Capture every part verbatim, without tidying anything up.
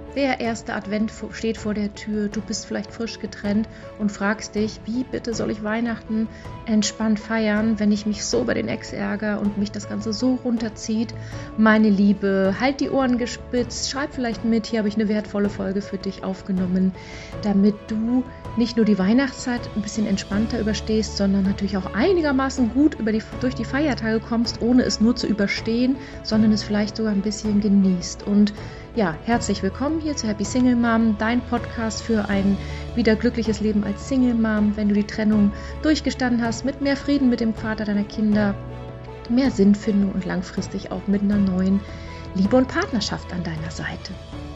Der erste Advent steht vor der Tür, du bist vielleicht frisch getrennt und fragst dich, wie bitte soll ich Weihnachten entspannt feiern, wenn ich mich so über den Ex ärgere und mich das Ganze so runterzieht. Meine Liebe, halt die Ohren gespitzt, schreib vielleicht mit, hier habe ich eine wertvolle Folge für dich aufgenommen, damit du nicht nur die Weihnachtszeit ein bisschen entspannter überstehst, sondern natürlich auch einigermaßen gut über die, durch die Feiertage kommst, ohne es nur zu überstehen, sondern es vielleicht sogar ein bisschen genießt. Und ja, herzlich willkommen hier zu Happy Single Mom, dein Podcast für ein wieder glückliches Leben als Single Mom, wenn du die Trennung durchgestanden hast, mit mehr Frieden mit dem Vater deiner Kinder, mehr Sinnfindung und langfristig auch mit einer neuen Liebe und Partnerschaft an deiner Seite.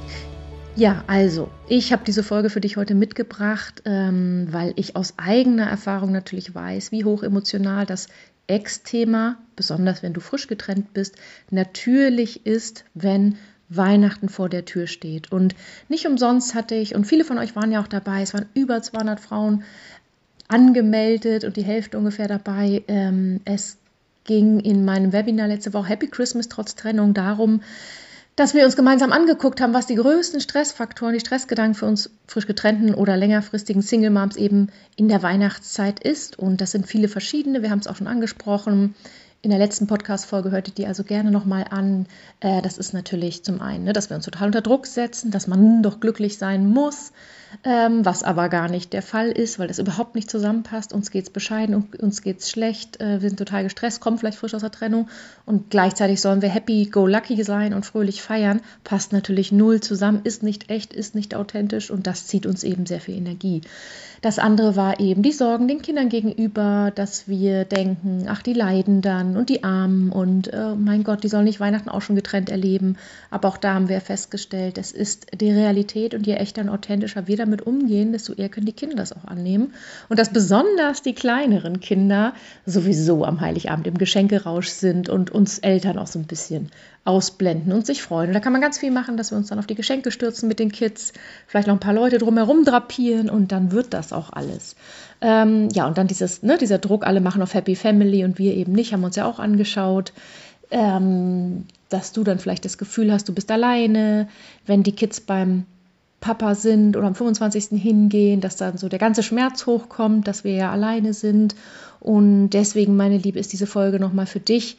Ja, also, ich habe diese Folge für dich heute mitgebracht, ähm, weil ich aus eigener Erfahrung natürlich weiß, wie hoch emotional das Ex-Thema, besonders wenn du frisch getrennt bist, natürlich ist, wenn Weihnachten vor der Tür steht. Und nicht umsonst hatte ich, und viele von euch waren ja auch dabei, es waren über zweihundert Frauen angemeldet und die Hälfte ungefähr dabei. Ähm, es ging in meinem Webinar letzte Woche Happy Christmas trotz Trennung darum, dass wir uns gemeinsam angeguckt haben, was die größten Stressfaktoren, die Stressgedanken für uns frisch getrennten oder längerfristigen Single Moms eben in der Weihnachtszeit ist. Und das sind viele verschiedene, wir haben es auch schon angesprochen. In der letzten Podcast-Folge hörtet ihr also gerne nochmal an. Äh, das ist natürlich zum einen, ne, dass wir uns total unter Druck setzen, dass man doch glücklich sein muss, ähm, was aber gar nicht der Fall ist, weil das überhaupt nicht zusammenpasst. Uns geht es bescheiden, und uns geht es schlecht, äh, wir sind total gestresst, kommen vielleicht frisch aus der Trennung und gleichzeitig sollen wir happy-go-lucky sein und fröhlich feiern. Passt natürlich null zusammen, ist nicht echt, ist nicht authentisch und das zieht uns eben sehr viel Energie. Das andere war eben die Sorgen den Kindern gegenüber, dass wir denken, ach, die leiden dann und die Armen und äh, mein Gott, die sollen nicht Weihnachten auch schon getrennt erleben. Aber auch da haben wir festgestellt, es ist die Realität und je echter und authentischer wir damit umgehen, desto eher können die Kinder das auch annehmen. Und dass besonders die kleineren Kinder sowieso am Heiligabend im Geschenkerausch sind und uns Eltern auch so ein bisschen ausblenden und sich freuen. Und da kann man ganz viel machen, dass wir uns dann auf die Geschenke stürzen mit den Kids, vielleicht noch ein paar Leute drumherum drapieren und dann wird das auch alles. Ähm, ja, und dann dieses, ne, dieser Druck, alle machen auf Happy Family und wir eben nicht, haben wir uns ja auch angeschaut, ähm, dass du dann vielleicht das Gefühl hast, du bist alleine, wenn die Kids beim Papa sind oder am fünfundzwanzigsten hingehen, dass dann so der ganze Schmerz hochkommt, dass wir ja alleine sind. Und deswegen, meine Liebe, ist diese Folge nochmal für dich,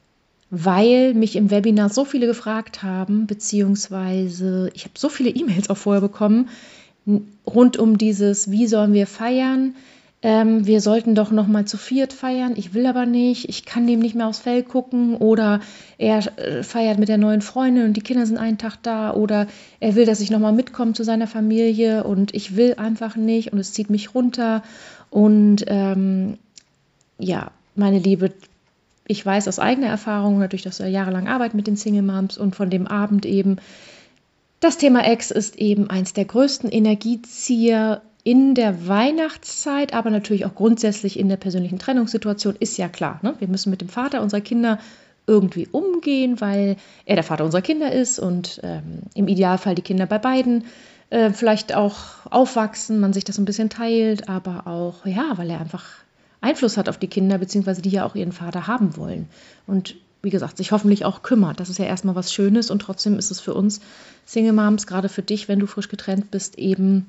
weil mich im Webinar so viele gefragt haben, beziehungsweise ich habe so viele E-Mails auch vorher bekommen, rund um dieses, wie sollen wir feiern? Ähm, wir sollten doch noch mal zu viert feiern, ich will aber nicht, ich kann dem nicht mehr aufs Fell gucken oder er äh, feiert mit der neuen Freundin und die Kinder sind einen Tag da oder er will, dass ich noch mal mitkomme zu seiner Familie und ich will einfach nicht und es zieht mich runter und ähm, ja, meine Liebe, ich weiß aus eigener Erfahrung, natürlich, dass wir jahrelang arbeiten mit den Single Moms und von dem Abend eben, das Thema Ex ist eben eins der größten Energiezieher in der Weihnachtszeit, aber natürlich auch grundsätzlich in der persönlichen Trennungssituation, ist ja klar. Ne? Wir müssen mit dem Vater unserer Kinder irgendwie umgehen, weil er der Vater unserer Kinder ist und ähm, im Idealfall die Kinder bei beiden äh, vielleicht auch aufwachsen, man sich das ein bisschen teilt, aber auch, ja, weil er einfach Einfluss hat auf die Kinder, beziehungsweise die ja auch ihren Vater haben wollen. Und wie gesagt, sich hoffentlich auch kümmert. Das ist ja erstmal was Schönes und trotzdem ist es für uns Single Moms, gerade für dich, wenn du frisch getrennt bist, eben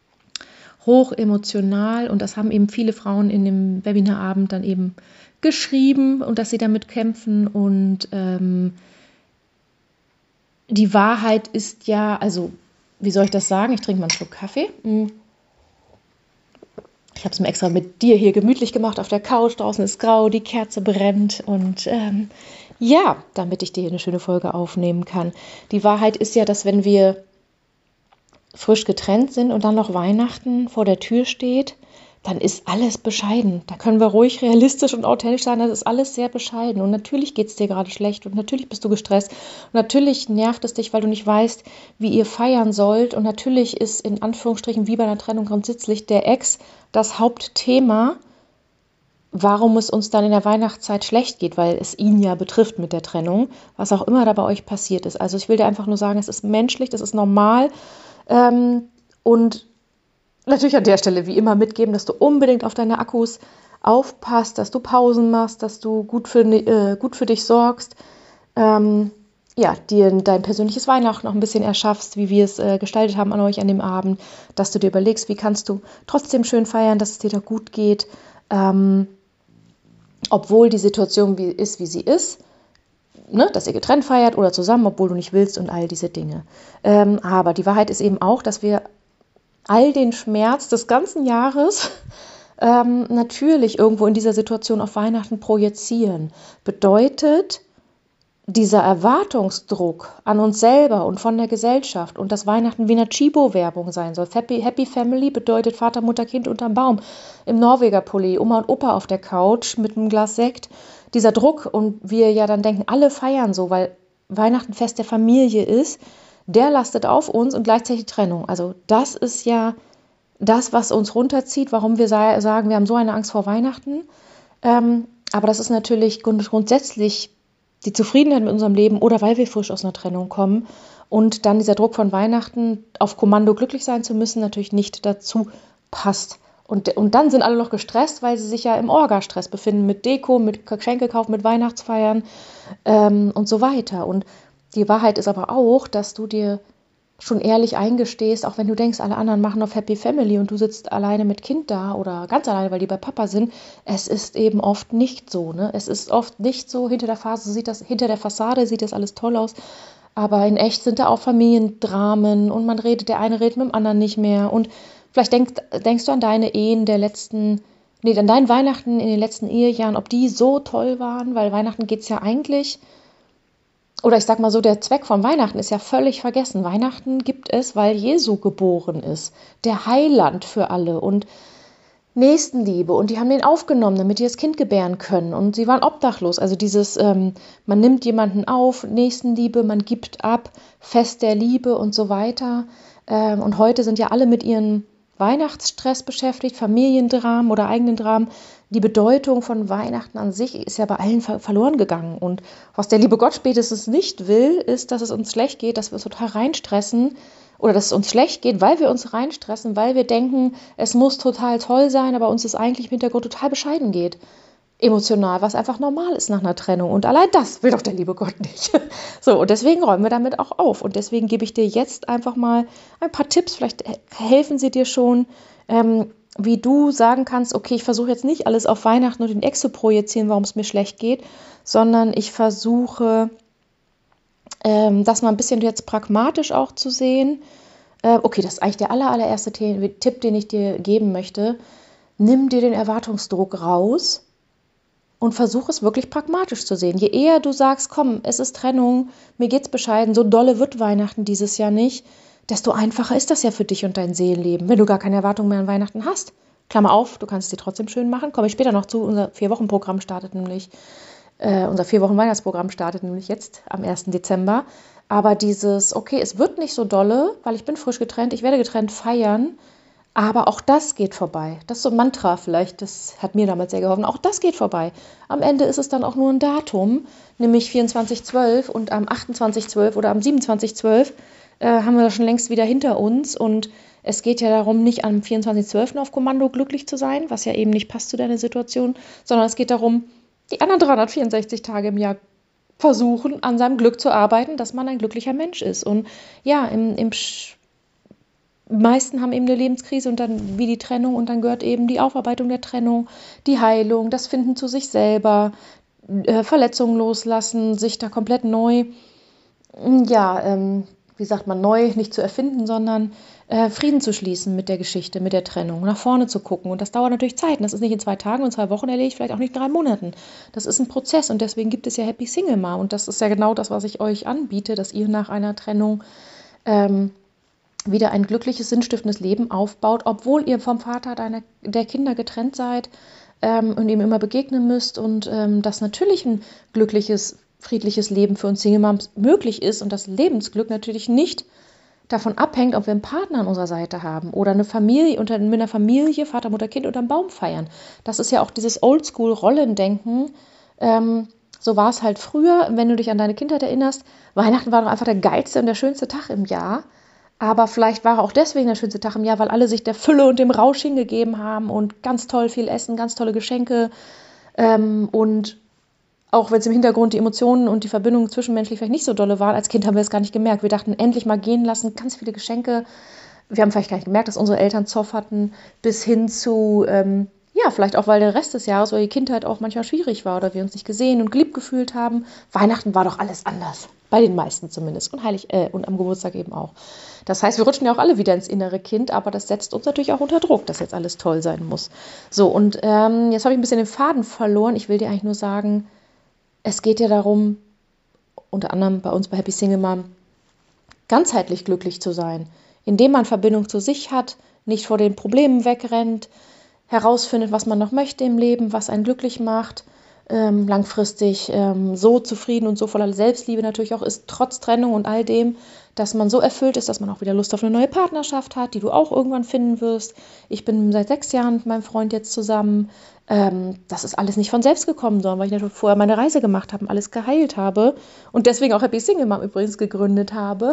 hoch emotional. Und das haben eben viele Frauen in dem Webinarabend dann eben geschrieben und dass sie damit kämpfen. Und ähm, die Wahrheit ist ja, also wie soll ich das sagen? Ich trinke mal einen Schluck Kaffee. Mm. Ich habe es mir extra mit dir hier gemütlich gemacht auf der Couch. Draußen ist grau, die Kerze brennt und ähm, ja, damit ich dir hier eine schöne Folge aufnehmen kann. Die Wahrheit ist ja, dass wenn wir frisch getrennt sind und dann noch Weihnachten vor der Tür steht, dann ist alles bescheiden. Da können wir ruhig realistisch und authentisch sein, das ist alles sehr bescheiden. Und natürlich geht es dir gerade schlecht und natürlich bist du gestresst. Und natürlich nervt es dich, weil du nicht weißt, wie ihr feiern sollt. Und natürlich ist in Anführungsstrichen wie bei einer Trennung grundsätzlich der Ex das Hauptthema, warum es uns dann in der Weihnachtszeit schlecht geht, weil es ihn ja betrifft mit der Trennung, was auch immer da bei euch passiert ist. Also ich will dir einfach nur sagen, es ist menschlich, das ist normal ähm, und natürlich an der Stelle wie immer mitgeben, dass du unbedingt auf deine Akkus aufpasst, dass du Pausen machst, dass du gut für, äh, gut für dich sorgst. Ähm, ja, dir dein persönliches Weihnachten noch ein bisschen erschaffst, wie wir es äh, gestaltet haben an euch an dem Abend, dass du dir überlegst, wie kannst du trotzdem schön feiern, dass es dir da gut geht, ähm, obwohl die Situation wie, ist, wie sie ist, ne, dass ihr getrennt feiert oder zusammen, obwohl du nicht willst und all diese Dinge. Ähm, aber die Wahrheit ist eben auch, dass wir all den Schmerz des ganzen Jahres ähm, natürlich irgendwo in dieser Situation auf Weihnachten projizieren. Bedeutet, dieser Erwartungsdruck an uns selber und von der Gesellschaft und dass Weihnachten wie eine Chibo-Werbung sein soll. Happy, Happy Family bedeutet Vater, Mutter, Kind unterm Baum, im Norweger-Pulli, Oma und Opa auf der Couch mit einem Glas Sekt. Dieser Druck und wir ja dann denken, alle feiern so, weil Weihnachten Fest der Familie ist, der lastet auf uns und gleichzeitig Trennung. Also das ist ja das, was uns runterzieht, warum wir sagen, wir haben so eine Angst vor Weihnachten. Ähm, aber das ist natürlich grundsätzlich die Zufriedenheit mit unserem Leben oder weil wir frisch aus einer Trennung kommen und dann dieser Druck von Weihnachten auf Kommando glücklich sein zu müssen natürlich nicht dazu passt. Und, und dann sind alle noch gestresst, weil sie sich ja im Orga-Stress befinden mit Deko, mit Geschenkekauf, mit Weihnachtsfeiern ähm, und so weiter. Und die Wahrheit ist aber auch, dass du dir schon ehrlich eingestehst, auch wenn du denkst, alle anderen machen auf Happy Family und du sitzt alleine mit Kind da oder ganz alleine, weil die bei Papa sind. Es ist eben oft nicht so. Ne? Es ist oft nicht so. Hinter der Phase sieht das, hinter der Fassade sieht das alles toll aus. Aber in echt sind da auch Familiendramen und man redet, der eine redet mit dem anderen nicht mehr. Und vielleicht denk, denkst du an deine Ehen der letzten, nee, an deinen Weihnachten in den letzten Ehejahren, ob die so toll waren, weil Weihnachten geht es ja eigentlich. Oder ich sag mal so, der Zweck von Weihnachten ist ja völlig vergessen. Weihnachten gibt es, weil Jesu geboren ist. Der Heiland für alle und Nächstenliebe. Und die haben den aufgenommen, damit die das Kind gebären können. Und sie waren obdachlos. Also dieses, ähm, man nimmt jemanden auf, Nächstenliebe, man gibt ab, Fest der Liebe und so weiter. Ähm, und heute sind ja alle mit ihren Weihnachtsstress beschäftigt, Familiendramen oder eigenen Dramen. Die Bedeutung von Weihnachten an sich ist ja bei allen ver- verloren gegangen. Und was der liebe Gott spätestens nicht will, ist, dass es uns schlecht geht, dass wir uns total reinstressen oder dass es uns schlecht geht, weil wir uns reinstressen, weil wir denken, es muss total toll sein, aber uns es eigentlich im Hintergrund total bescheiden geht. Emotional, was einfach normal ist nach einer Trennung. Und allein das will doch der liebe Gott nicht. So, und deswegen räumen wir damit auch auf. Und deswegen gebe ich dir jetzt einfach mal ein paar Tipps, vielleicht helfen sie dir schon, ähm, wie du sagen kannst, okay, ich versuche jetzt nicht alles auf Weihnachten und den Ex zu projizieren, warum es mir schlecht geht, sondern ich versuche, ähm, das mal ein bisschen jetzt pragmatisch auch zu sehen. Äh, okay, das ist eigentlich der aller, allererste Tipp, den ich dir geben möchte. Nimm dir den Erwartungsdruck raus und versuch es wirklich pragmatisch zu sehen. Je eher du sagst, komm, es ist Trennung, mir geht's bescheiden, so dolle wird Weihnachten dieses Jahr nicht, desto einfacher ist das ja für dich und dein Seelenleben, wenn du gar keine Erwartungen mehr an Weihnachten hast. Klammer auf, du kannst es dir trotzdem schön machen. Komme ich später noch zu, unser Vier-Wochen-Programm startet nämlich, äh, unser Vier-Wochen-Weihnachtsprogramm startet nämlich jetzt am ersten Dezember. Aber dieses, okay, es wird nicht so dolle, weil ich bin frisch getrennt, ich werde getrennt feiern, aber auch das geht vorbei. Das ist so ein Mantra vielleicht, das hat mir damals sehr geholfen. Auch das geht vorbei. Am Ende ist es dann auch nur ein Datum, nämlich vierundzwanzig zwölf und am achtundzwanzig zwölf oder am siebenundzwanzig zwölf äh, haben wir das schon längst wieder hinter uns. Und es geht ja darum, nicht am vierundzwanzig zwölf auf Kommando glücklich zu sein, was ja eben nicht passt zu deiner Situation, sondern es geht darum, die anderen dreihundertvierundsechzig Tage im Jahr versuchen, an seinem Glück zu arbeiten, dass man ein glücklicher Mensch ist. Und ja, im, im meisten haben eben eine Lebenskrise und dann wie die Trennung und dann gehört eben die Aufarbeitung der Trennung, die Heilung, das Finden zu sich selber, äh, Verletzungen loslassen, sich da komplett neu, ja, ähm, wie sagt man, neu nicht zu erfinden, sondern äh, Frieden zu schließen mit der Geschichte, mit der Trennung, nach vorne zu gucken. Und das dauert natürlich Zeit. Und das ist nicht in zwei Tagen und zwei Wochen erledigt, vielleicht auch nicht in drei Monaten. Das ist ein Prozess und deswegen gibt es ja Happy Single Mom. Und das ist ja genau das, was ich euch anbiete, dass ihr nach einer Trennung ähm, wieder ein glückliches, sinnstiftendes Leben aufbaut, obwohl ihr vom Vater deiner, der Kinder getrennt seid ähm, und ihm immer begegnen müsst und ähm, dass natürlich ein glückliches, friedliches Leben für uns Single Moms möglich ist und das Lebensglück natürlich nicht davon abhängt, ob wir einen Partner an unserer Seite haben oder eine Familie, unter, mit einer Familie, Vater, Mutter, Kind unterm Baum feiern. Das ist ja auch dieses Oldschool-Rollendenken. Ähm, so war es halt früher, wenn du dich an deine Kindheit erinnerst. Weihnachten war doch einfach der geilste und der schönste Tag im Jahr. Aber vielleicht war er auch deswegen der schönste Tag im Jahr, weil alle sich der Fülle und dem Rausch hingegeben haben und ganz toll viel essen, ganz tolle Geschenke ähm, und auch wenn es im Hintergrund die Emotionen und die Verbindungen zwischenmenschlich vielleicht nicht so dolle waren, als Kind haben wir es gar nicht gemerkt. Wir dachten, endlich mal gehen lassen, ganz viele Geschenke. Wir haben vielleicht gar nicht gemerkt, dass unsere Eltern Zoff hatten, bis hin zu, ähm, ja, vielleicht auch, weil der Rest des Jahres oder die Kindheit auch manchmal schwierig war oder wir uns nicht gesehen und geliebt gefühlt haben. Weihnachten war doch alles anders. Bei den meisten zumindest. Und heilig, äh, und am Geburtstag eben auch. Das heißt, wir rutschen ja auch alle wieder ins innere Kind, aber das setzt uns natürlich auch unter Druck, dass jetzt alles toll sein muss. So, und ähm, jetzt habe ich ein bisschen den Faden verloren. Ich will dir eigentlich nur sagen, es geht ja darum, unter anderem bei uns bei Happy Single Mom, ganzheitlich glücklich zu sein, indem man Verbindung zu sich hat, nicht vor den Problemen wegrennt, herausfindet, was man noch möchte im Leben, was einen glücklich macht, ähm, langfristig ähm, so zufrieden und so voller Selbstliebe natürlich auch ist, trotz Trennung und all dem, dass man so erfüllt ist, dass man auch wieder Lust auf eine neue Partnerschaft hat, die du auch irgendwann finden wirst. Ich bin seit sechs Jahren mit meinem Freund jetzt zusammen. Ähm, das ist alles nicht von selbst gekommen, sondern weil ich natürlich vorher meine Reise gemacht habe und alles geheilt habe und deswegen auch Happy Single Mom übrigens gegründet habe.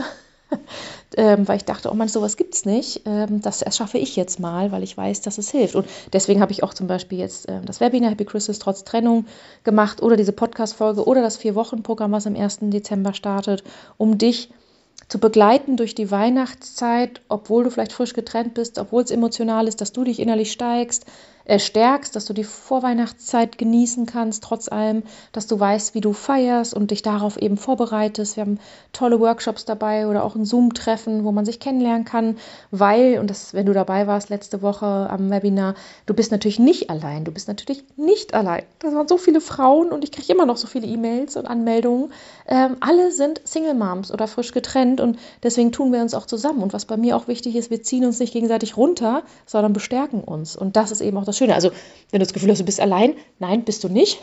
ähm, weil ich dachte, oh Mann, sowas gibt's nicht. Ähm, das erschaffe ich jetzt mal, weil ich weiß, dass es hilft. Und deswegen habe ich auch zum Beispiel jetzt äh, das Webinar Happy Christmas trotz Trennung gemacht oder diese Podcast-Folge oder das Vier-Wochen-Programm, was am ersten Dezember startet, um dich zu begleiten durch die Weihnachtszeit, obwohl du vielleicht frisch getrennt bist, obwohl es emotional ist, dass du dich innerlich steigst, äh, stärkst, dass du die Vorweihnachtszeit genießen kannst, trotz allem, dass du weißt, wie du feierst und dich darauf eben vorbereitest. Wir haben tolle Workshops dabei oder auch ein Zoom-Treffen, wo man sich kennenlernen kann, weil, und das, wenn du dabei warst letzte Woche am Webinar, du bist natürlich nicht allein, du bist natürlich nicht allein. Das waren so viele Frauen und ich kriege immer noch so viele E-Mails und Anmeldungen. Ähm, alle sind Single Moms oder frisch getrennt und deswegen tun wir uns auch zusammen. Und was bei mir auch wichtig ist, wir ziehen uns nicht gegenseitig runter, sondern bestärken uns. Und das ist eben auch das Schöne. Also, wenn du das Gefühl hast, du bist allein, nein, bist du nicht.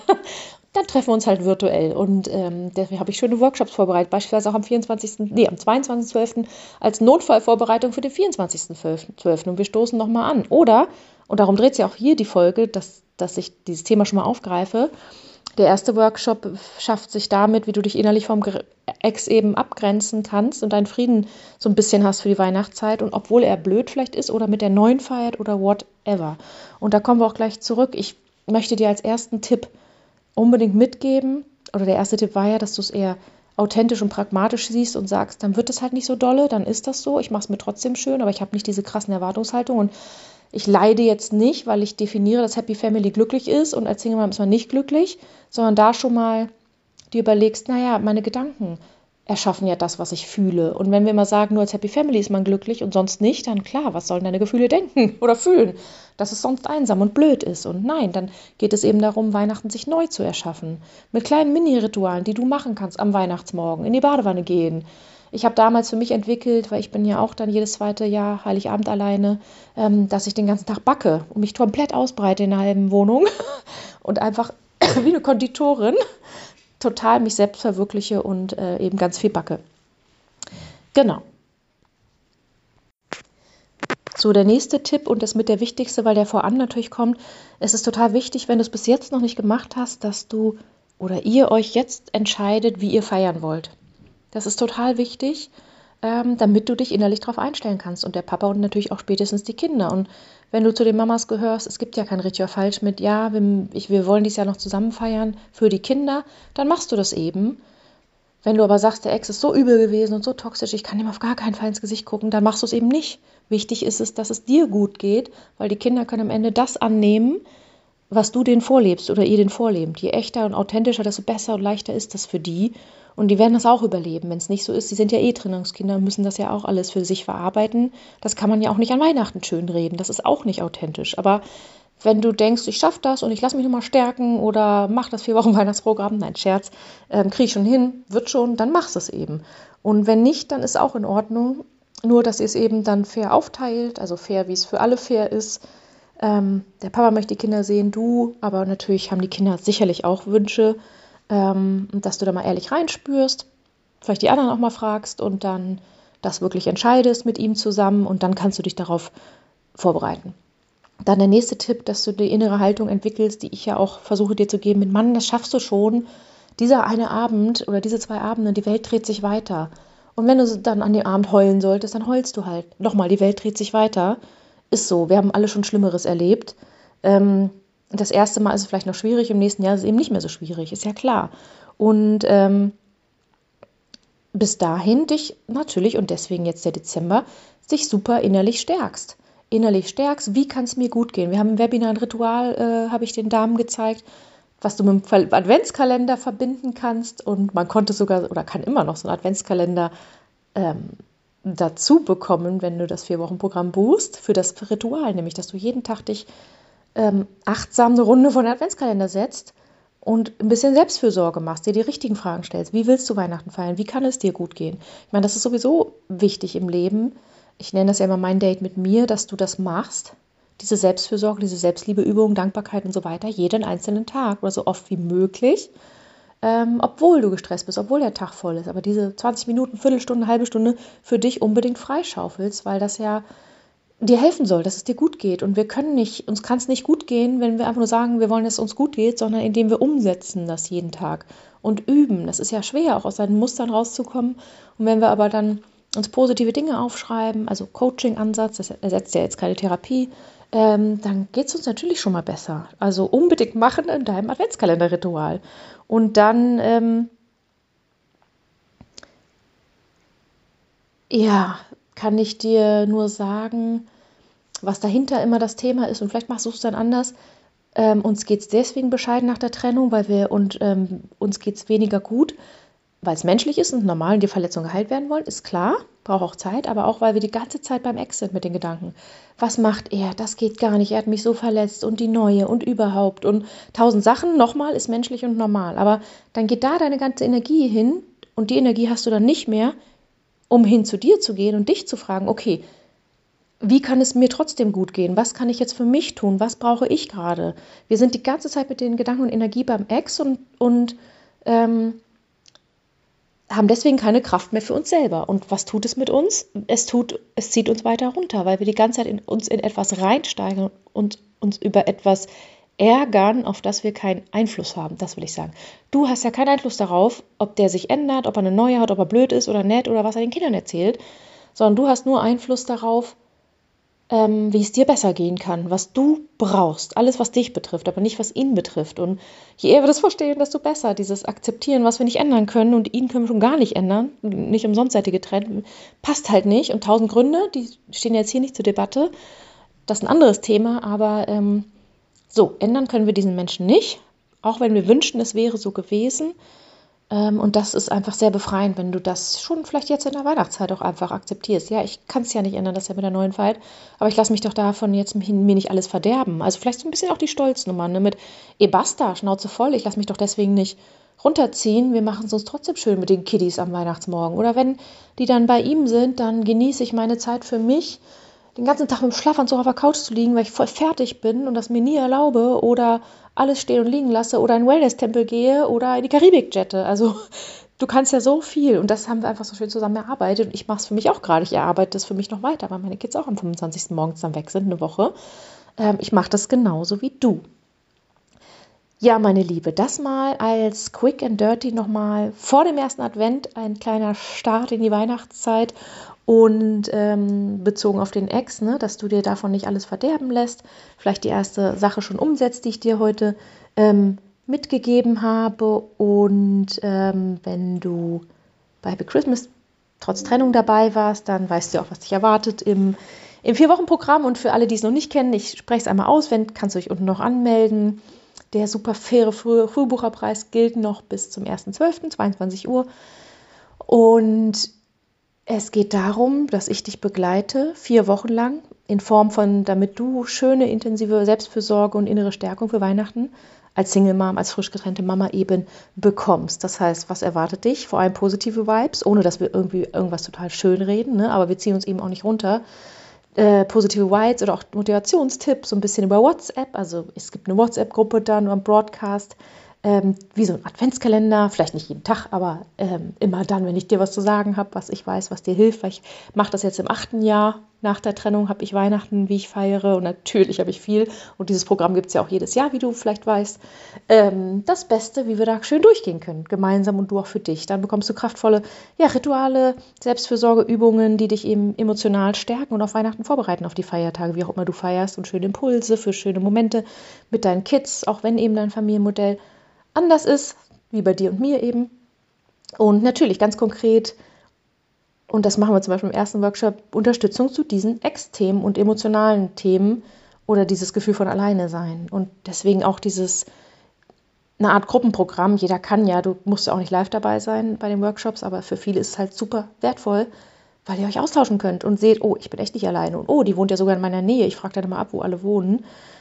Dann treffen wir uns halt virtuell. Und ähm, dafür habe ich schöne Workshops vorbereitet. Beispielsweise auch am vierundzwanzigsten Nee, am zweiundzwanzigsten zwölften als Notfallvorbereitung für den vierundzwanzigsten zwölften Und wir stoßen nochmal an. Oder, und darum dreht sich auch hier die Folge, dass, dass ich dieses Thema schon mal aufgreife, der erste Workshop schafft sich damit, wie du dich innerlich vom Ex eben abgrenzen kannst und deinen Frieden so ein bisschen hast für die Weihnachtszeit. Und obwohl er blöd vielleicht ist oder mit der neuen feiert oder whatever. Und da kommen wir auch gleich zurück. Ich möchte dir als ersten Tipp unbedingt mitgeben, oder der erste Tipp war ja, dass du es eher authentisch und pragmatisch siehst und sagst, dann wird es halt nicht so dolle, dann ist das so. Ich mache es mir trotzdem schön, aber ich habe nicht diese krassen Erwartungshaltungen. Und ich leide jetzt nicht, weil ich definiere, dass Happy Family glücklich ist und als Single Mom ist man nicht glücklich, sondern da schon mal dir überlegst, naja, meine Gedanken erschaffen ja das, was ich fühle. Und wenn wir mal sagen, nur als Happy Family ist man glücklich und sonst nicht, dann klar, was sollen deine Gefühle denken oder fühlen? Dass es sonst einsam und blöd ist. Und nein, dann geht es eben darum, Weihnachten sich neu zu erschaffen. Mit kleinen Mini-Ritualen, die du machen kannst am Weihnachtsmorgen, in die Badewanne gehen. Ich habe damals für mich entwickelt, weil ich bin ja auch dann jedes zweite Jahr Heiligabend alleine, ähm, dass ich den ganzen Tag backe und mich komplett ausbreite in einer halben Wohnung und einfach wie eine Konditorin total mich selbst verwirkliche und äh, eben ganz viel backe. Genau. So, der nächste Tipp und das mit der wichtigste, weil der voran natürlich kommt, es ist total wichtig, wenn du es bis jetzt noch nicht gemacht hast, dass du oder ihr euch jetzt entscheidet, wie ihr feiern wollt. Das ist total wichtig, ähm, damit du dich innerlich darauf einstellen kannst und der Papa und natürlich auch spätestens die Kinder. Und wenn du zu den Mamas gehörst, es gibt ja kein richtig oder falsch mit, ja, wir, ich, wir wollen dieses Jahr noch zusammen feiern für die Kinder, dann machst du das eben. Wenn du aber sagst, der Ex ist so übel gewesen und so toxisch, ich kann ihm auf gar keinen Fall ins Gesicht gucken, dann machst du es eben nicht. Wichtig ist es, dass es dir gut geht, weil die Kinder können am Ende das annehmen, was du denen vorlebst oder ihr denen vorlebt. Je echter und authentischer, desto besser und leichter ist das für die. Und die werden das auch überleben, wenn es nicht so ist. Die sind ja eh Trennungskinder und müssen das ja auch alles für sich verarbeiten. Das kann man ja auch nicht an Weihnachten schönreden. Das ist auch nicht authentisch. Aber wenn du denkst, ich schaffe das und ich lasse mich nochmal stärken oder mach das vier Wochen Weihnachtsprogramm, nein, Scherz, ähm, kriege ich schon hin, wird schon, dann machst du es eben. Und wenn nicht, dann ist auch in Ordnung. Nur, dass ihr es eben dann fair aufteilt, also fair, wie es für alle fair ist. Ähm, der Papa möchte die Kinder sehen, du, aber natürlich haben die Kinder sicherlich auch Wünsche. Ähm, dass du da mal ehrlich reinspürst, vielleicht die anderen auch mal fragst und dann das wirklich entscheidest mit ihm zusammen und dann kannst du dich darauf vorbereiten. Dann der nächste Tipp, dass du die innere Haltung entwickelst, die ich ja auch versuche dir zu geben, mit Mann, das schaffst du schon. Dieser eine Abend oder diese zwei Abende, die Welt dreht sich weiter. Und wenn du dann an dem Abend heulen solltest, dann heulst du halt. Nochmal, die Welt dreht sich weiter. Ist so, wir haben alle schon Schlimmeres erlebt. Ähm, Das erste Mal ist es vielleicht noch schwierig, im nächsten Jahr ist es eben nicht mehr so schwierig, ist ja klar. Und ähm, bis dahin dich natürlich, und deswegen jetzt der Dezember, sich super innerlich stärkst. Innerlich stärkst, wie kann es mir gut gehen? Wir haben im Webinar ein Ritual, äh, habe ich den Damen gezeigt, was du mit dem Adventskalender verbinden kannst. Und man konnte sogar, oder kann immer noch so einen Adventskalender ähm, dazu bekommen, wenn du das Vier-Wochen-Programm buchst, für das Ritual, nämlich, dass du jeden Tag dich ähm, achtsam eine Runde vor den Adventskalender setzt und ein bisschen Selbstfürsorge machst, dir die richtigen Fragen stellst. Wie willst du Weihnachten feiern? Wie kann es dir gut gehen? Ich meine, das ist sowieso wichtig im Leben. Ich nenne das ja immer mein Date mit mir, dass du das machst. Diese Selbstfürsorge, diese Selbstliebeübung, Dankbarkeit und so weiter, jeden einzelnen Tag oder so oft wie möglich, ähm, obwohl du gestresst bist, obwohl der Tag voll ist. Aber diese zwanzig Minuten, Viertelstunde, halbe Stunde für dich unbedingt freischaufelst, weil das ja dir helfen soll, dass es dir gut geht. Und wir können nicht, uns kann es nicht gut gehen, wenn wir einfach nur sagen, wir wollen, dass es uns gut geht, sondern indem wir umsetzen das jeden Tag und üben. Das ist ja schwer, auch aus seinen Mustern rauszukommen. Und wenn wir aber dann uns positive Dinge aufschreiben, also Coaching-Ansatz, das ersetzt ja jetzt keine Therapie, ähm, dann geht es uns natürlich schon mal besser. Also unbedingt machen in deinem Adventskalender-Ritual. Und dann, ähm, ja, kann ich dir nur sagen, was dahinter immer das Thema ist. Und vielleicht machst du es dann anders. Ähm, uns geht es deswegen bescheiden nach der Trennung, weil wir und ähm, uns geht es weniger gut, weil es menschlich ist und normal und die Verletzungen geheilt werden wollen, ist klar, braucht auch Zeit, aber auch, weil wir die ganze Zeit beim Ex sind mit den Gedanken. Was macht er? Das geht gar nicht, er hat mich so verletzt und die neue und überhaupt und tausend Sachen, nochmal, ist menschlich und normal. Aber dann geht da deine ganze Energie hin und die Energie hast du dann nicht mehr, um hin zu dir zu gehen und dich zu fragen, okay, wie kann es mir trotzdem gut gehen? Was kann ich jetzt für mich tun? Was brauche ich gerade? Wir sind die ganze Zeit mit den Gedanken und Energie beim Ex und, und ähm, haben deswegen keine Kraft mehr für uns selber. Und was tut es mit uns? Es tut, es zieht uns weiter runter, weil wir die ganze Zeit in uns in etwas reinsteigen und uns über etwas ärgern, auf das wir keinen Einfluss haben. Das will ich sagen. Du hast ja keinen Einfluss darauf, ob der sich ändert, ob er eine neue hat, ob er blöd ist oder nett oder was er den Kindern erzählt, sondern du hast nur Einfluss darauf, ähm, wie es dir besser gehen kann, was du brauchst, alles, was dich betrifft, aber nicht, was ihn betrifft. Und je eher wir das verstehen, desto besser. Dieses Akzeptieren, was wir nicht ändern können, und ihn können wir schon gar nicht ändern, nicht umsonst seid ihr getrennt, passt halt nicht. Und tausend Gründe, die stehen jetzt hier nicht zur Debatte, das ist ein anderes Thema, aber ähm, so, ändern können wir diesen Menschen nicht, auch wenn wir wünschten, es wäre so gewesen. Ähm, und das ist einfach sehr befreiend, wenn du das schon vielleicht jetzt in der Weihnachtszeit auch einfach akzeptierst. Ja, ich kann es ja nicht ändern, das ist ja mit der neuen Fight, aber ich lasse mich doch davon jetzt mir nicht alles verderben. Also vielleicht so ein bisschen auch die Stolznummer, ne? Mit, eh basta, Schnauze voll, ich lasse mich doch deswegen nicht runterziehen. Wir machen es uns trotzdem schön mit den Kiddies am Weihnachtsmorgen. Oder wenn die dann bei ihm sind, dann genieße ich meine Zeit für mich, den ganzen Tag mit dem Schlafanzug auf der Couch zu liegen, weil ich voll fertig bin und das mir nie erlaube oder alles stehen und liegen lasse oder in einen Wellness-Tempel gehe oder in die Karibik jette. Also du kannst ja so viel und das haben wir einfach so schön zusammen erarbeitet und ich mache es für mich auch gerade. Ich erarbeite das für mich noch weiter, weil meine Kids auch am fünfundzwanzigsten morgens dann weg sind, eine Woche. Ähm, ich mache das genauso wie du. Ja, meine Liebe, das mal als Quick and Dirty nochmal vor dem ersten Advent, ein kleiner Start in die Weihnachtszeit und ähm, bezogen auf den Ex, ne, dass du dir davon nicht alles verderben lässt, vielleicht die erste Sache schon umsetzt, die ich dir heute ähm, mitgegeben habe und ähm, wenn du bei Happy Christmas trotz Trennung dabei warst, dann weißt du auch, was dich erwartet im, im Vier-Wochen-Programm und für alle, die es noch nicht kennen, ich spreche es einmal aus, wenn, kannst du dich unten noch anmelden. Der super faire Früh- Frühbucherpreis gilt noch bis zum ersten zwölften, zweiundzwanzig Uhr. Und es geht darum, dass ich dich begleite, vier Wochen lang, in Form von, damit du schöne, intensive Selbstfürsorge und innere Stärkung für Weihnachten als Single-Mom, als frisch getrennte Mama eben bekommst. Das heißt, was erwartet dich? Vor allem positive Vibes, ohne dass wir irgendwie irgendwas total schön reden, ne? Aber wir ziehen uns eben auch nicht runter. Äh, positive Vibes oder auch Motivationstipps, so ein bisschen über WhatsApp. Also es gibt eine WhatsApp-Gruppe dann, einen Broadcast, ähm, wie so ein Adventskalender, vielleicht nicht jeden Tag, aber ähm, immer dann, wenn ich dir was zu sagen habe, was ich weiß, was dir hilft, weil ich mache das jetzt im achten Jahr. Nach der Trennung habe ich Weihnachten, wie ich feiere, und natürlich habe ich viel, und dieses Programm gibt es ja auch jedes Jahr, wie du vielleicht weißt, ähm, das Beste, wie wir da schön durchgehen können, gemeinsam und du auch für dich. Dann bekommst du kraftvolle ja, Rituale, Selbstfürsorgeübungen, die dich eben emotional stärken und auf Weihnachten vorbereiten, auf die Feiertage, wie auch immer du feierst, und schöne Impulse für schöne Momente mit deinen Kids, auch wenn eben dein Familienmodell anders ist, wie bei dir und mir eben. Und natürlich ganz konkret, und das machen wir zum Beispiel im ersten Workshop, Unterstützung zu diesen Ex-Themen und emotionalen Themen oder dieses Gefühl von alleine sein. Und deswegen auch dieses, eine Art Gruppenprogramm. Jeder kann ja, du musst ja auch nicht live dabei sein bei den Workshops, aber für viele ist es halt super wertvoll, weil ihr euch austauschen könnt und seht, oh, ich bin echt nicht alleine. Und oh, die wohnt ja sogar in meiner Nähe. Ich frage dann immer ab, wo alle wohnen.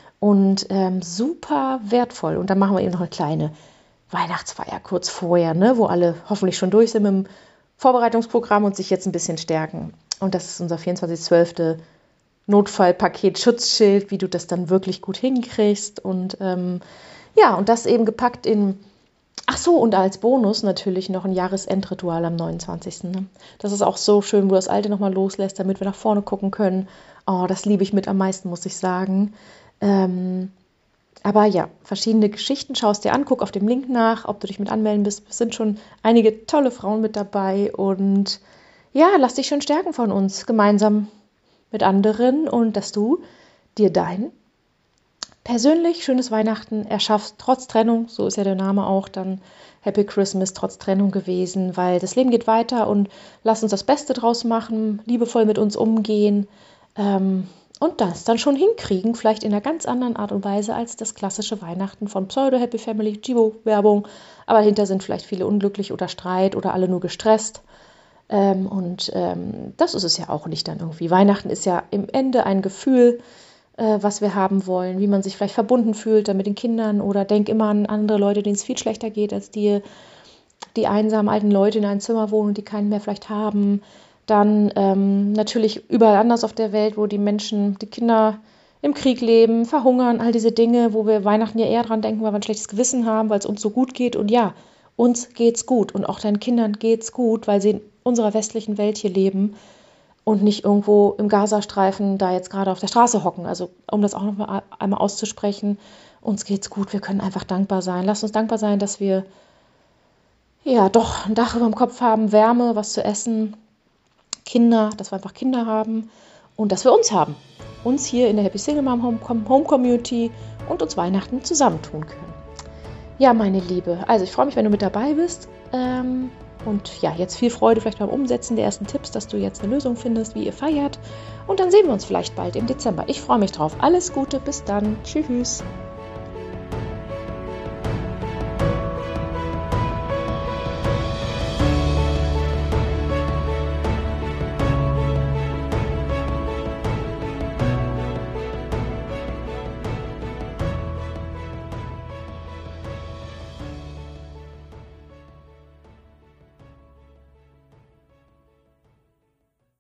Und ähm, super wertvoll. Und dann machen wir eben noch eine kleine Weihnachtsfeier kurz vorher, ne, wo alle hoffentlich schon durch sind mit dem Vorbereitungsprogramm und sich jetzt ein bisschen stärken. Und das ist unser vierundzwanzigster zwölfter Notfallpaket Schutzschild, wie du das dann wirklich gut hinkriegst. Und ähm, ja, und das eben gepackt in, ach so, und als Bonus natürlich noch ein Jahresendritual am neunundzwanzigsten Ne? Das ist auch so schön, wo du das Alte nochmal loslässt, damit wir nach vorne gucken können. Oh, das liebe ich mit am meisten, muss ich sagen. Ähm, aber ja, verschiedene Geschichten, schau es dir an, guck auf dem Link nach, ob du dich mit anmelden bist. Es sind schon einige tolle Frauen mit dabei und ja, lass dich schon stärken von uns, gemeinsam mit anderen, und dass du dir dein persönlich schönes Weihnachten erschaffst, trotz Trennung, so ist ja der Name auch dann Happy Christmas, trotz Trennung gewesen, weil das Leben geht weiter und lass uns das Beste draus machen, liebevoll mit uns umgehen, ähm, und das dann schon hinkriegen, vielleicht in einer ganz anderen Art und Weise als das klassische Weihnachten von Pseudo-Happy Family, Jibo-Werbung. Aber dahinter sind vielleicht viele unglücklich oder Streit oder alle nur gestresst. Ähm, und ähm, das ist es ja auch nicht dann irgendwie. Weihnachten ist ja im Ende ein Gefühl, äh, was wir haben wollen, wie man sich vielleicht verbunden fühlt dann mit den Kindern, oder denk immer an andere Leute, denen es viel schlechter geht als dir, die einsamen alten Leute in einem Zimmer wohnen und die keinen mehr vielleicht haben. Dann ähm, natürlich überall anders auf der Welt, wo die Menschen, die Kinder im Krieg leben, verhungern, all diese Dinge, wo wir Weihnachten ja eher dran denken, weil wir ein schlechtes Gewissen haben, weil es uns so gut geht. Und ja, uns geht's gut und auch deinen Kindern geht's gut, weil sie in unserer westlichen Welt hier leben und nicht irgendwo im Gazastreifen da jetzt gerade auf der Straße hocken. Also um das auch noch mal einmal auszusprechen, uns geht's gut, wir können einfach dankbar sein. Lasst uns dankbar sein, dass wir ja doch ein Dach über dem Kopf haben, Wärme, was zu essen, Kinder, dass wir einfach Kinder haben und dass wir uns haben. Uns hier in der Happy Single Mom Home, Home Community und uns Weihnachten zusammentun können. Ja, meine Liebe, also ich freue mich, wenn du mit dabei bist. Ähm, und ja, jetzt viel Freude vielleicht beim Umsetzen der ersten Tipps, dass du jetzt eine Lösung findest, wie ihr feiert. Und dann sehen wir uns vielleicht bald im Dezember. Ich freue mich drauf. Alles Gute, bis dann. Tschüss.